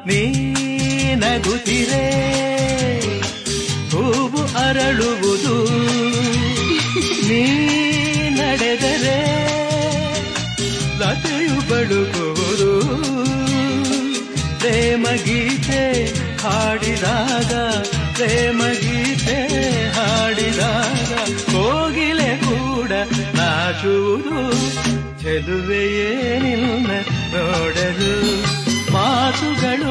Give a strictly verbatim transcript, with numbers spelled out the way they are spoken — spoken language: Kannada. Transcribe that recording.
ನೀ ನಗುತ್ತಿರೆ ಹೂವು ಅರಳುವುದು, ನೀ ನಡೆದರೆ ಲತೆಯು ಬಳುಕುವುದು. ಪ್ರೇಮ ಗೀತೆ ಹಾಡಿದಾಗ, ಪ್ರೇಮ ಗೀತೆ ಹಾಡಿದಾಗ ಕೋಗಿಲೆ ಕೂಡ ನಾಚುವುದು. ಚೆಲುವೆಯೇ ನಿನ್ನ ನೋಡಲು ಮಾತುಗಳು